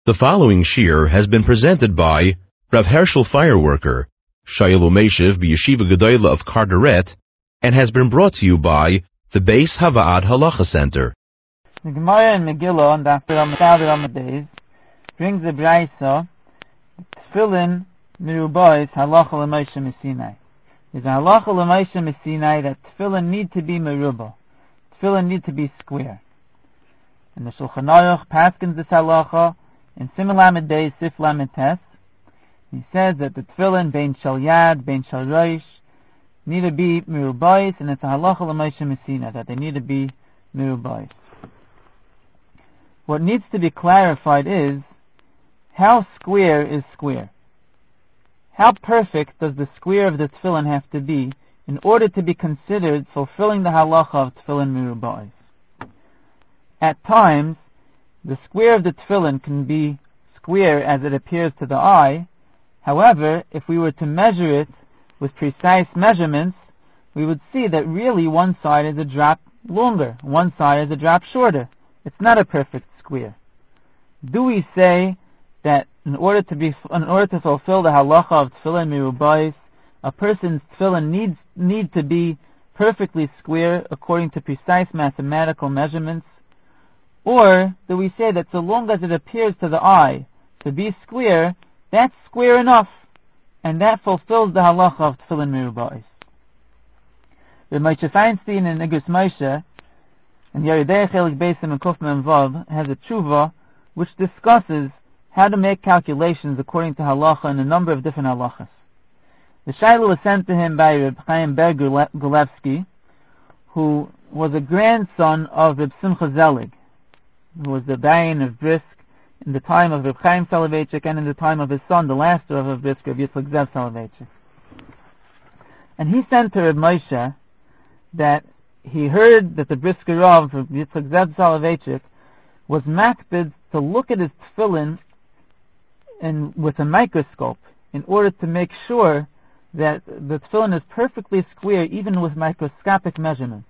The following shir has been presented by Rav Herschel Fireworker, Shayel Umeshiv B'Yeshiva Gedola of Carteret, and has been brought to you by the Beis Havaad Halacha Center. The Gemara in Megillah on the Amud days brings the Braisa Tefillin Mirubois Halacha L'Moshe Messinai. There's a Halacha L'Moshe Messinai that Tefillin need to be Merubah. Tefillin need to be square. And the Shulchan Aruch paskins this halacha in Simon Lamed Days Sif Lamed Tes. He says that the Tefillin Bein Shal Yad, Bein Shal Rosh need to be Merubais, and it's a halacha L'Moshe Messinai that they need to be Merubais. What needs to be clarified is how square is square. How perfect does the square of the tefillin have to be in order to be considered fulfilling the halacha of tefillin merubais? At times, the square of the tefillin can be square as it appears to the eye. However, if we were to measure it with precise measurements, we would see that really one side is a drop longer, one side is a drop shorter. It's not a perfect square. Do we say that in order to fulfill the halacha of tefillin merubais, a person's tefillin need to be perfectly square according to precise mathematical measurements? Or do we say that so long as it appears to the eye to be square, that's square enough, and that fulfills the halacha of tefillin merubais? Reb Moshe Feinstein in Igros Moshe and Yeridei Chelik Beisim and Kuf Mem Vav has a tshuva which discusses how to make calculations according to halacha in a number of different halachas. The shaila was sent to him by Reb Chaim Ber Gulevsky, who was a grandson of Reb Simcha Zelig, who was the Dayan of Brisk in the time of Reb Chaim Soloveitchik and in the time of his son, the last Rav of Brisk, Reb Yitzchak Zev Soloveitchik. And he sent to Reb Moshe that he heard that the Brisker Rav, Yitzchak Zev Soloveitchik, was makpid to look at his tefillin with a microscope in order to make sure that the tefillin is perfectly square even with microscopic measurements.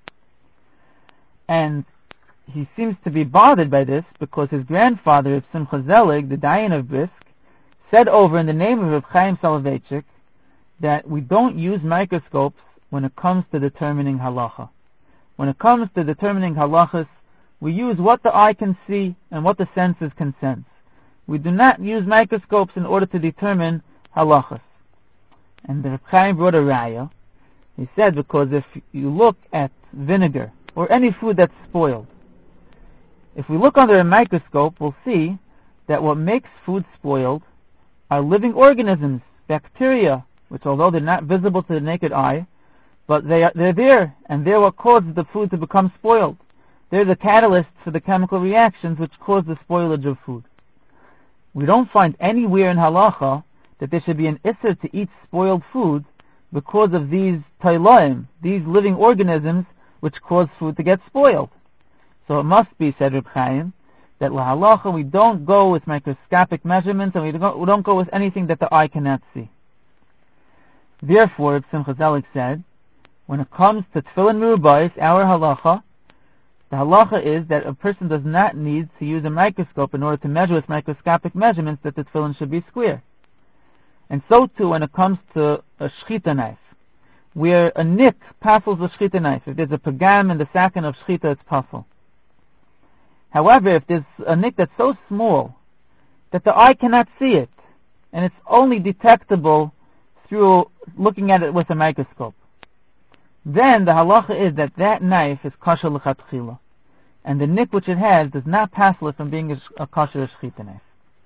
And he seems to be bothered by this because his grandfather, Reb Simcha Zelig, the Dayan of Brisk, said over in the name of Reb Chaim Soloveitchik that we don't use microscopes when it comes to determining halacha. When it comes to determining halachas, we use what the eye can see and what the senses can sense. We do not use microscopes in order to determine halachas. And the Reb Chaim brought a raya. He said because if you look at vinegar or any food that's spoiled, if we look under a microscope, we'll see that what makes food spoiled are living organisms, bacteria, which although they're not visible to the naked eye, but they're there, and they're what causes the food to become spoiled. They're the catalysts for the chemical reactions which cause the spoilage of food. We don't find anywhere in halacha that there should be an isser to eat spoiled food because of these tailaim, these living organisms which cause food to get spoiled. So it must be, said Reb Chaim, that la halacha we don't go with microscopic measurements and we don't go with anything that the eye cannot see. Therefore, Reb Simcha Zelig said, when it comes to tefillin merubais, our halacha, the halacha is that a person does not need to use a microscope in order to measure with microscopic measurements that the tefillin should be square. And so too when it comes to a shchita knife, where a nick passels the shchita knife. If there's a pagam in the sakin of shchita, it's passel. However, if there's a nick that's so small that the eye cannot see it, and it's only detectable through looking at it with a microscope, then the halacha is that that knife is kosher l'chatchila, and the nick which it has does not passel it from being a kosher shchita knife.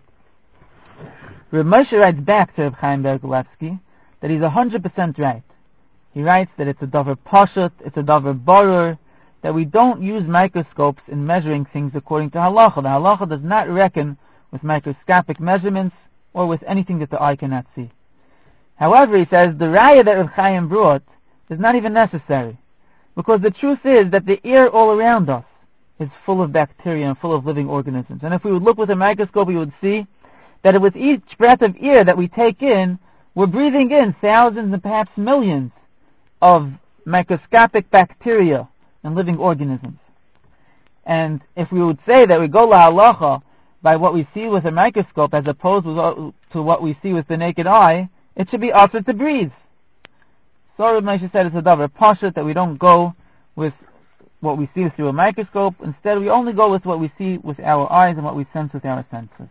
Reb Moshe writes back to Reb Chaim Ber Gulevsky that he's 100% right. He writes that it's a davar pashut, it's a davar barur, that we don't use microscopes in measuring things according to halacha. The halacha does not reckon with microscopic measurements or with anything that the eye cannot see. However, he says the raya that Reb Chaim brought is not even necessary, because the truth is that the air all around us is full of bacteria and full of living organisms. And if we would look with a microscope, we would see that with each breath of air that we take in, we're breathing in thousands and perhaps millions of microscopic bacteria and living organisms. And if we would say that we go la halacha by what we see with a microscope as opposed to what we see with the naked eye, it should be usher to breathe. So Reb Moshe said it's a davar pashut that we don't go with what we see through a microscope. Instead, we only go with what we see with our eyes and what we sense with our senses.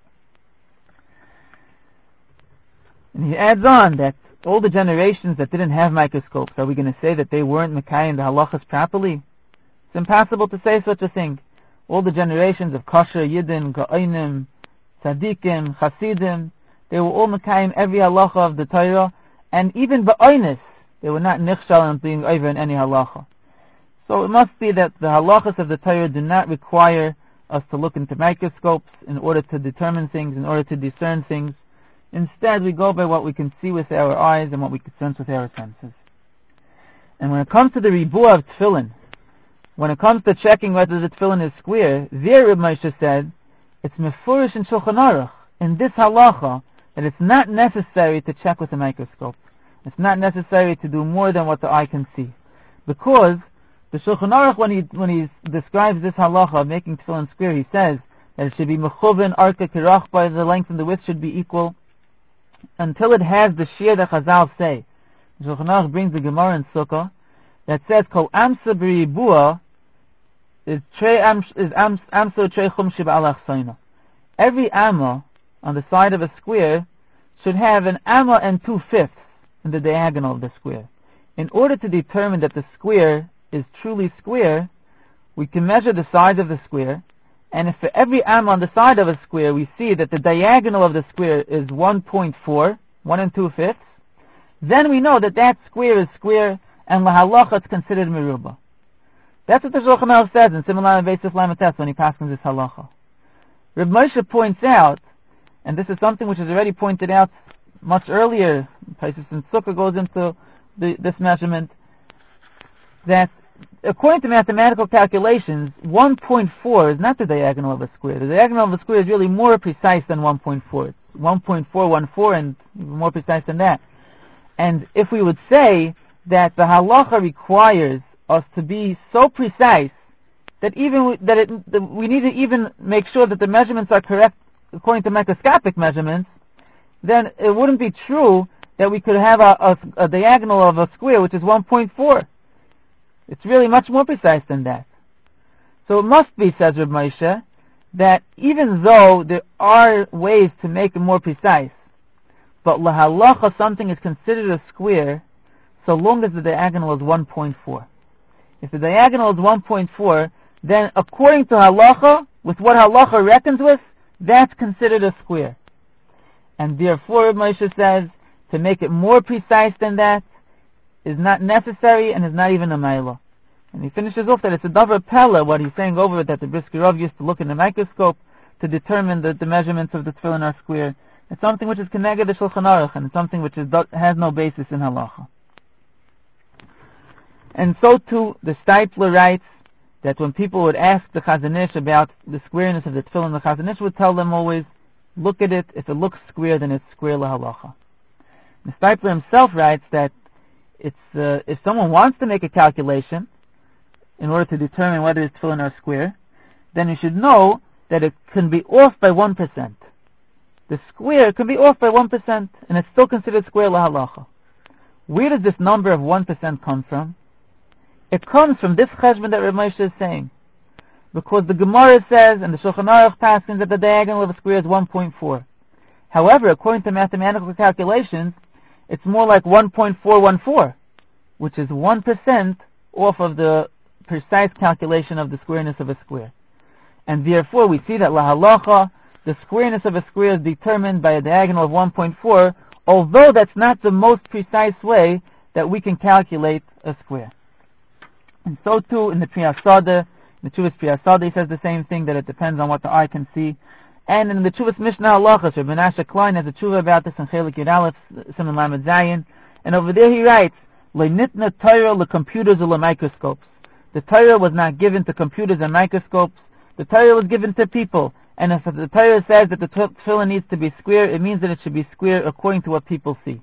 And he adds on that all the generations that didn't have microscopes, are we going to say that they weren't Mekayim the halachas properly? It's impossible to say such a thing. All the generations of kosher, yidden, ga'onim, tzaddikim, chasidim, they were all Mekayim every halacha of the Torah, and even ba'onis, they were not nichshal in being over in any halacha. So it must be that the halachas of the Torah do not require us to look into microscopes in order to determine things, in order to discern things. Instead, we go by what we can see with our eyes and what we can sense with our senses. And when it comes to the ribuah of tefillin, when it comes to checking whether the tefillin is square, there Reb Moshe said, it's mefurish in Shulchan Aruch, in this halacha, that it's not necessary to check with a microscope. It's not necessary to do more than what the eye can see. Because the Shulchan Aruch, when he describes this halacha of making tefillin square, he says that it should be mechuven, arka kirach, by the length and the width should be equal, until it has the shear that Chazal say. The Shulchan Aruch brings the Gemara in Sukkah that says, Kol amsa b'ribua is amsa trei chum sheba'al achsayna. Every amma on the side of a square should have an amma and 2/5 in the diagonal of the square. In order to determine that the square is truly square, we can measure the size of the square, and if for every amma on the side of a square we see that the diagonal of the square is 1.4, 1 2/5, then we know that that square is square, and lahalacha it's considered merubah. That's what the Shulchan Aruch says in Siman Beis Lametes when he passes this halacha. Reb Moshe points out, and this is something which is already pointed out much earlier, Taisus and Sukkah goes into this measurement, that according to mathematical calculations, 1.4 is not the diagonal of a square. The diagonal of a square is really more precise than 1.4. It's 1.414 and even more precise than that. And if we would say that the halacha requires us to be so precise that we need to even make sure that the measurements are correct according to microscopic measurements, then it wouldn't be true that we could have a diagonal of a square which is 1.4. It's really much more precise than that. So it must be, says Reb Moshe, that even though there are ways to make it more precise, but lahalacha something is considered a square so long as the diagonal is 1.4. If the diagonal is 1.4, then according to halacha, with what halacha reckons with, that's considered a square. And therefore, Reb Moshe says, to make it more precise than that is not necessary and is not even a mailah. And he finishes off that it's a davar pella, what he's saying over it, that the Brisker Rav used to look in the microscope to determine the measurements of the tefillin are square. It's something which is connected to Shulchan Aruch, and it's something which has no basis in halacha. And so too, the Steipler writes that when people would ask the Chazon Ish about the squareness of the tefillin, the Chazon Ish would tell them always, look at it, if it looks square, then it's square lahalacha. The Steipler himself writes that if someone wants to make a calculation in order to determine whether his tefillin are square, then you should know that it can be off by 1%. The square can be off by 1%, and it's still considered square lahalacha. Where does this number of 1% come from? It comes from this cheshbon that Reb Moshe is saying. Because the Gemara says, and the Shulchan Aruch passes, that the diagonal of a square is 1.4. However, according to mathematical calculations, it's more like 1.414, which is 1% off of the precise calculation of the squareness of a square. And therefore, we see that lahalacha, the squareness of a square is determined by a diagonal of 1.4, although that's not the most precise way that we can calculate a square. And so too, in the Pri Hasada, the Tshuvas Pri Hasada, he says the same thing, that it depends on what the eye can see. And in the Tshuvas Mishnah Halachos, Rabbi Menashe Klein has a tshuva about this in Chelik Yud Aleph, Siman Lamed Zayin, and over there he writes, "Le'nitna Torah lecomputers or lemicroscopes." The Torah was not given to computers and microscopes. The Torah was given to people. And if the Torah says that the tefillin needs to be square, it means that it should be square according to what people see.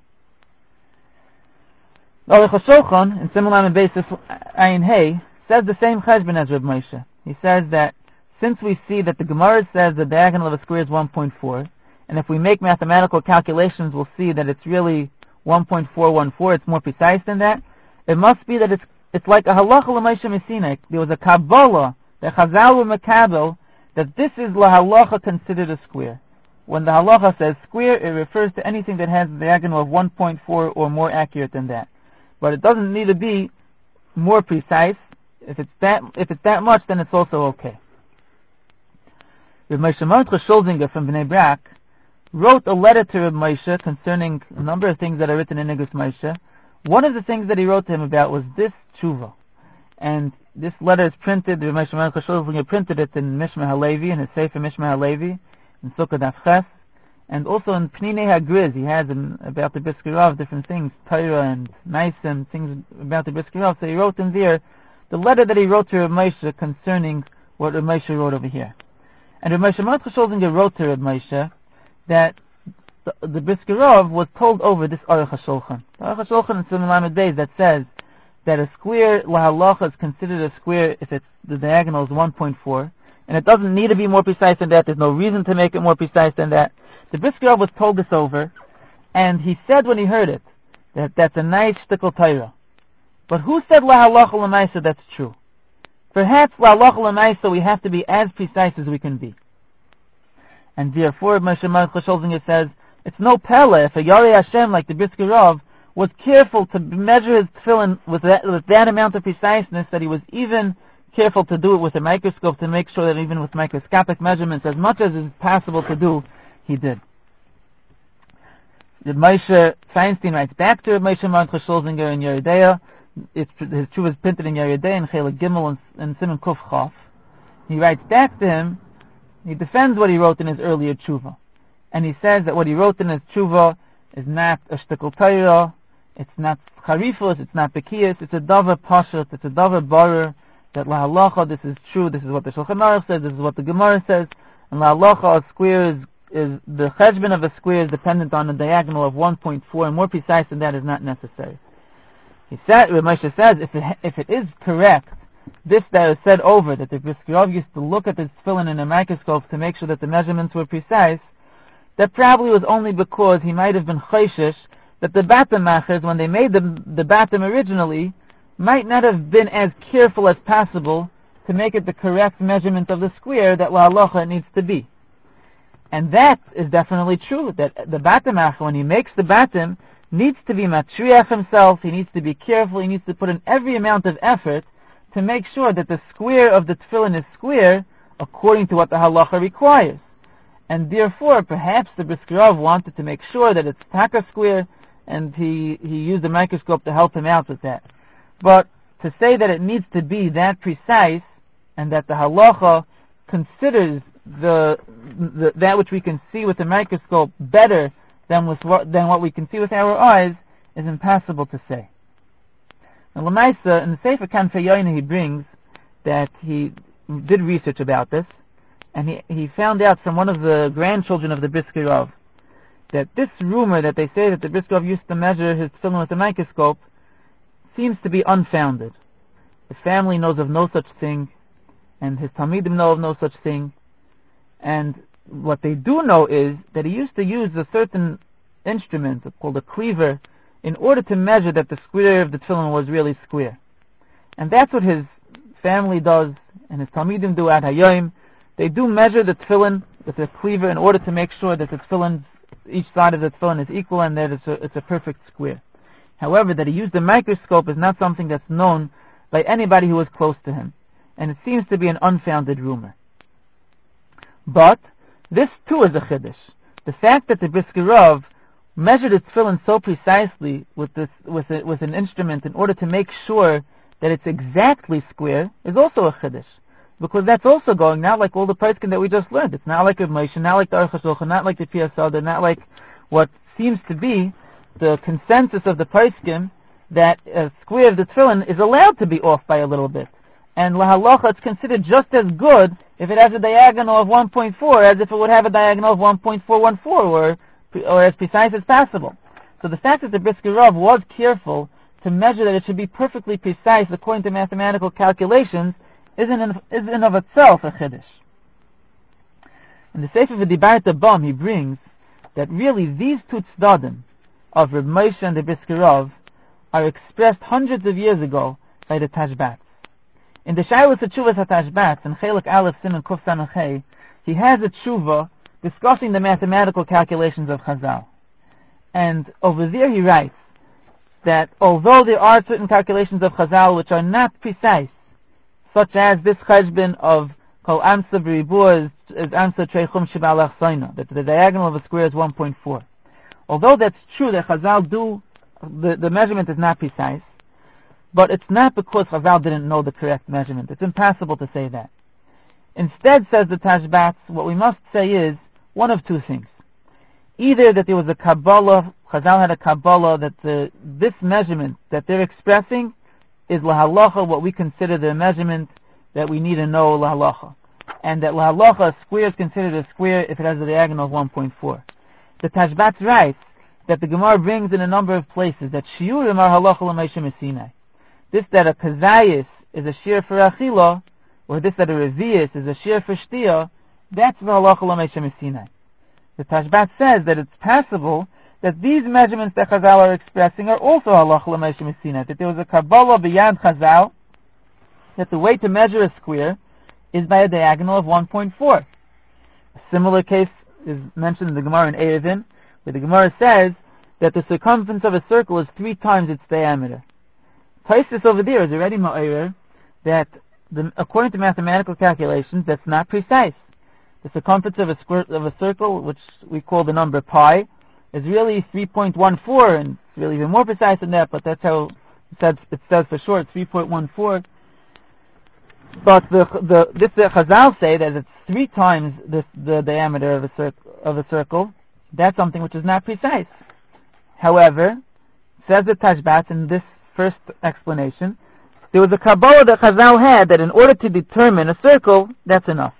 The Aruch HaShulchan, in Siman Lamed Beis Ayin Hey, says the same cheshbon as Reb Moshe. He says that since we see that the Gemara says the diagonal of a square is 1.4, and if we make mathematical calculations, we'll see that it's really 1.414, it's more precise than that, it must be that it's like a halacha l'Moshe Messinek. There was a Kabbalah, that Chazal were Makabel, that this is la halacha considered a square. When the halacha says square, it refers to anything that has a diagonal of 1.4 or more accurate than that. But it doesn't need to be more precise. If it's that much, then it's also okay. Rav Moshe Mordechai Schulzinger from Bnei Brak wrote a letter to Rav Moshe concerning a number of things that are written in Nigos Moshe. One of the things that he wrote to him about was this tshuva. And this letter is printed, Rav Moshe Mordechai Schulzinger printed it in Mishmah HaLevi, in his Sefer Mishmah HaLevi, in Sukkah Daf Ches, and also in Pninei HaGriz, he has about the Brisker Rav, different things, Torah and Maisim, things about the Brisker Rav. So he wrote in there the letter that he wrote to Rav Moshe concerning what Rav Moshe wrote over here. And Rav Moshe Mordechai Schulzinger wrote to Rav Moshe that the Brisker Rav was told over this Aruch HaShulchan. The Aruch HaShulchan in Siman Lamed Beis that says that a square, la halacha, is considered a square if the diagonal is 1.4, and it doesn't need to be more precise than that. There's no reason to make it more precise than that. The Brisker Rav was told this over, and he said when he heard it, that that's a nice shtickle Torah. But who said la halacha l'maisa that's true? Perhaps la halacha l'maisa we have to be as precise as we can be. And therefore, Moshe Mordechai Schulzinger says, it's no pele if a Yarei Hashem like the Brisker Rav was careful to measure his tefillin with that amount of preciseness, that he was even careful to do it with a microscope to make sure that even with microscopic measurements, as much as is possible to do, he did. The Moshe Feinstein writes back to Moshe Mordechai Schulzinger in Yeridea. His tshuva is printed in Yeridea in Chelik Gimel and Siman Kuf Chaf. He writes back to him. He defends what he wrote in his earlier tshuva, and he says that what he wrote in his tshuva is not a shtickle Torah, it's not charifus, it's not bekiyas, it's a davar pashut, it's a davar barer, that la halacha, this is true, this is what the Shulchan Aruch says, this is what the Gemara says, and la halacha, a square is the cheshbon of a square is dependent on a diagonal of 1.4, and more precise than that is not necessary. He said, Moshe says, if it is correct, this that is said over, that the Brisker Rav used to look at the tefillin in a microscope to make sure that the measurements were precise, that probably was only because he might have been chayshish that the batim machers, when they made the batim originally, might not have been as careful as possible to make it the correct measurement of the square that la halacha it needs to be. And that is definitely true, that the batim macher, when he makes the batim, needs to be matriach himself, he needs to be careful, he needs to put in every amount of effort to make sure that the square of the tefillin is square according to what the halacha requires. And therefore, perhaps the Brisker Rav wanted to make sure that it's taka square, and he used the microscope to help him out with that. But to say that it needs to be that precise, and that the halacha considers that which we can see with the microscope better than what we can see with our eyes, is impossible to say. Now, Lamaisa, in the Sefer Kanfei Yoina, he brings that he did research about this, and he found out from one of the grandchildren of the Brisker Rav that this rumor that they say that the Brisker Rav used to measure his tefillin with a microscope seems to be unfounded. The family knows of no such thing, and his Talmidim know of no such thing, and what they do know is that he used to use a certain instrument called a cleaver in order to measure that the square of the tefillin was really square. And that's what his family does, and his Talmidim do at Hayom. They do measure the tefillin with a cleaver in order to make sure that the tefillin, each side of the tefillin is equal and that it's a perfect square. However, that he used a microscope is not something that's known by anybody who was close to him, and it seems to be an unfounded rumor. But this too is a chiddush. The fact that the Brisker Rav measured its tefillin so precisely with an instrument in order to make sure that it's exactly square is also a chiddush, because that's also going not like all the poskim that we just learned. It's not like Rav Moshe, not like the Aruch HaShulchan, not like the Piyasada, not like what seems to be the consensus of the poskim, that a square of the tefillin is allowed to be off by a little bit. And la halacha, it's considered just as good if it has a diagonal of 1.4 as if it would have a diagonal of 1.414 or as precise as possible. So the fact that the Brisker Rav was careful to measure that it should be perfectly precise according to mathematical calculations is in of itself a chiddush. In the Sefer V'Dibarta Bam, he brings that really these two tzdadim of Reb Moshe and the Brisker Rav are expressed hundreds of years ago by the Tashbats. In the Shailas Tshuvas HaTashbats, in Chelik Aleph Siman Kuf Samachay, he has a tshuva discussing the mathematical calculations of Chazal. And over there he writes that although there are certain calculations of Chazal which are not precise, such as this cheshbon of Kol Amsa B'Ribur is Amsa Treichum Shibalach Soina, that the diagonal of a square is 1.4. Although that's true that Chazal the measurement is not precise, but it's not because Chazal didn't know the correct measurement. It's impossible to say that. Instead, says the Tashbats, what we must say is one of two things. Either that there was a Kabbalah, Chazal had a Kabbalah, that this measurement that they're expressing is lahalacha, what we consider the measurement that we need to know lahalacha. And that lahalacha, a square is considered a square if it has a diagonal of 1.4. The Tashbats writes that the Gemara brings in a number of places that shiurim are halacha l'meisha mesinai. This that a kazayis is a shir for achila, or this that a revius is a shir for shtia, that's the halacha l'meisha mesinai. The Tashbat says that it's possible that these measurements that Chazal are expressing are also halacha l'meisha mesinai. That there was a Kabbalah beyond Chazal, that the way to measure a square is by a diagonal of 1.4. A similar case is mentioned in the Gemara in Eruvin, where the Gemara says that the circumference of a circle is 3 times its diameter. Taisus over there is already ma'arer that according to mathematical calculations, that's not precise. The circumference of a circle, which we call the number pi, is really 3.14, and it's really even more precise than that, but that's how it says for short, 3.14. But this Chazal say that it's 3 times the diameter of a circle. That's something which is not precise. However, says the Tashbats in this first explanation, there was a Kabbalah that Chazal had that in order to determine a circle, that's enough.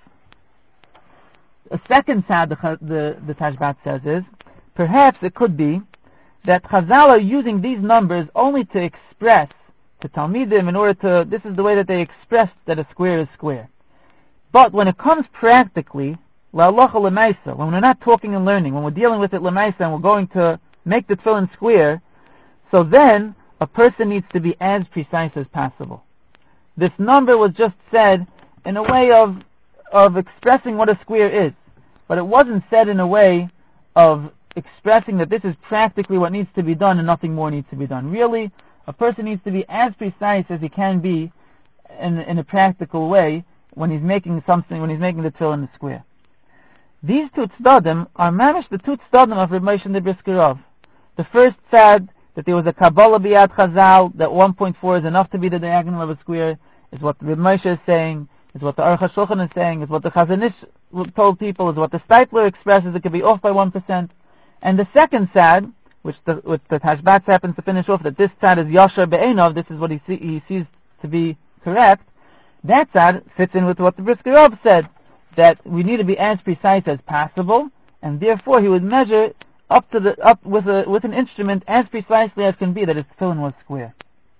A second side the Tashbat says is, perhaps it could be that Chazal are using these numbers only to express to Talmidim in order to, this is the way that they expressed that a square is square. But when it comes practically, la'alocha l'maisa, when we're not talking and learning, when we're dealing with it l'maisa and we're going to make the tefillin square, so then a person needs to be as precise as possible. This number was just said in a way of expressing what a square is, but it wasn't said in a way of expressing that this is practically what needs to be done and nothing more needs to be done. Really, a person needs to be as precise as he can be in a practical way when he's making the tefillin the square. These two tzdadim are mamish the two tzdadim of Reb Moshe and the Brisker Rav. The first said that there was a Kabbalah biyad Chazal, that 1.4 is enough to be the diagonal of a square, is what Reb Moshe is saying, is what the Aruch HaShulchan is saying, is what the Chazon Ish told people, is what the Steipler expresses, it could be off by 1%. And the second sad, which the Tashbats happens to finish off, that this sad is Yashar Be'enov, this is what he sees to be correct, that sad fits in with what the Brisker Rav said, that we need to be as precise as possible, and therefore he would measure up with an instrument as precisely as can be that his tefillin was square.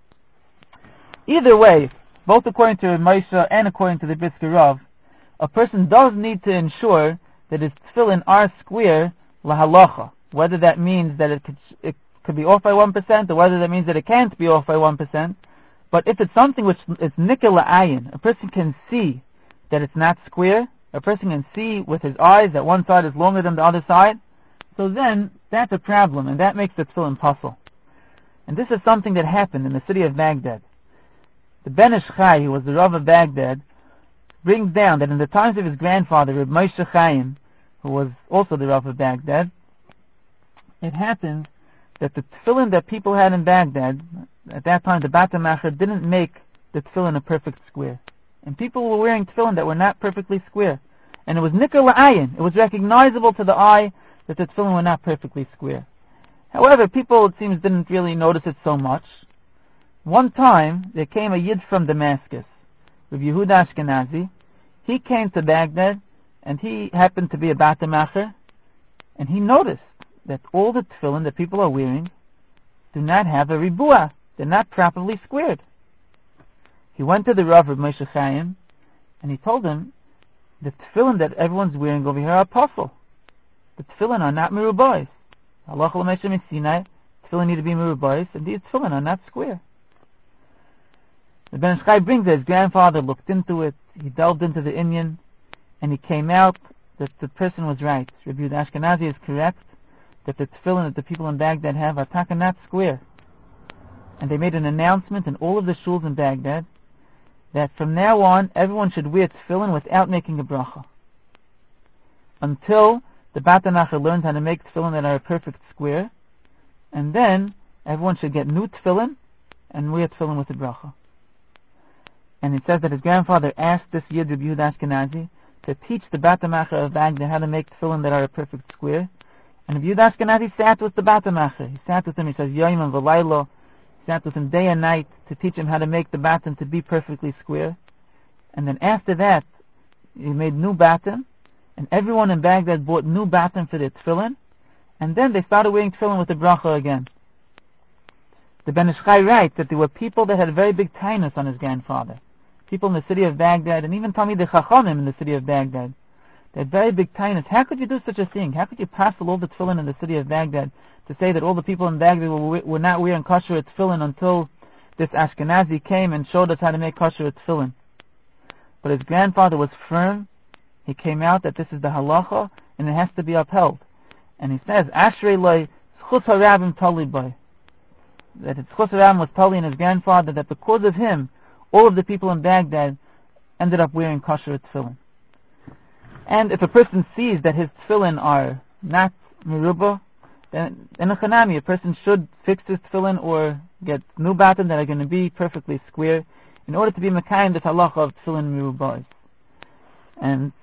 Either way, both according to Moshe and according to the Brisker Rav, a person does need to ensure that his tefillin are square lahalacha, whether that means that it could be off by 1%, or whether that means that it can't be off by 1%. But if it's something which is nikel la'ayin, a person can see that it's not square, a person can see with his eyes that one side is longer than the other side, so then that's a problem, and that makes the tefillin puzzle. And this is something that happened in the city of Baghdad. The Ben Ish Chai, who was the Rav of Baghdad, brings down that in the times of his grandfather, Reb Moshe Chaim, who was also the Rav of Baghdad, it happened that the tefillin that people had in Baghdad, at that time the Bata Macher didn't make the tefillin a perfect square. And people were wearing tefillin that were not perfectly square. And it was nikel la'ayin, it was recognizable to the eye that the tefillin were not perfectly square. However, people, it seems, didn't really notice it so much. One time, there came a Yid from Damascus, Rabbi Yehuda Ashkenazi. He came to Baghdad, and he happened to be a Bata Macher, and he noticed that all the tefillin that people are wearing do not have a ribuah. They're not properly squared. He went to the Rav of Moshe Chaim, and he told him the tefillin that everyone's wearing over here are apostle. The tefillin are not merubais. Halacha l'meisha Sinai, tefillin need to be merubais, and these tefillin are not square. The Ben Ish Chai brings it. His grandfather looked into it, he delved into the Indian, and he came out that the person was right. Rabbi Yehuda Ashkenazi is correct, that the tefillin that the people in Baghdad have are taka not square. And they made an announcement in all of the shuls in Baghdad that from now on everyone should wear tefillin without making a bracha, until the Bat HaNachar learns how to make tefillin that are a perfect square, and then everyone should get new tefillin and wear tefillin with a bracha. And it says that his grandfather asked this Yid, Rabbi Yehuda Ashkenazi, to teach the Bat HaNachar of Baghdad how to make tefillin that are a perfect square. And Rabbi Yehuda Ashkenazi sat with the Bat HaNachar. He sat with him, he says, Yoyim and V'laylo, sat with him day and night to teach him how to make the batten to be perfectly square. And then after that, he made new batten, and everyone in Baghdad bought new batten for their tefillin, and then they started wearing tefillin with the bracha again. The Ben Ish Chai writes that there were people that had a very big tainus on his grandfather. People in the city of Baghdad, and even Talmidei Chachamim in the city of Baghdad. They had very big tainus. How could you do such a thing? How could you passel all the tefillin in the city of Baghdad to say that all the people in Baghdad were not wearing kosher tefillin until this Ashkenazi came and showed us how to make kosher tefillin? But his grandfather was firm. He came out that this is the halacha and it has to be upheld. And he says, Ashrei loy schus harabim tali boy. That it's schus harabim was tali in his grandfather, that because of him, all of the people in Baghdad ended up wearing kosher tefillin. And if a person sees that his tefillin are not merubah, then in a chanami, a person should fix his tefillin or get new batten that are going to be perfectly square in order to be mekayim the halacha of tefillin merubahs. And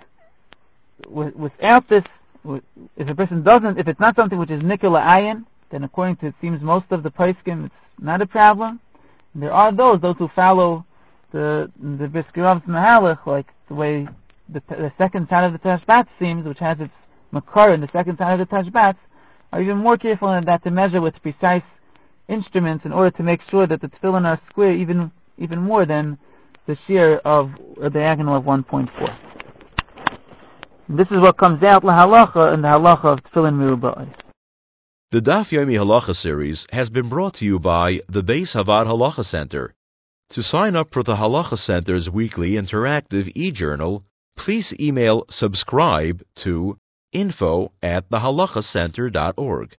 without this, if a person doesn't, if it's not something which is nikul ayin, then according to it seems most of the poskim, it's not a problem. And there are those who follow the Brisker Mahalach, like the way the second side of the Tashbat seems, which has its makar in the second side of the Tashbat, are even more careful in that to measure with precise instruments in order to make sure that the tefillin are square even more than the shear of a diagonal of 1.4. This is what comes out lahalacha in the halacha of tefillin merubah. The Daf Yomi Halacha series has been brought to you by the Beis Havad Halacha Center. To sign up for the Halacha Center's weekly interactive e-journal, please email subscribe to info@thehalachacenter.org.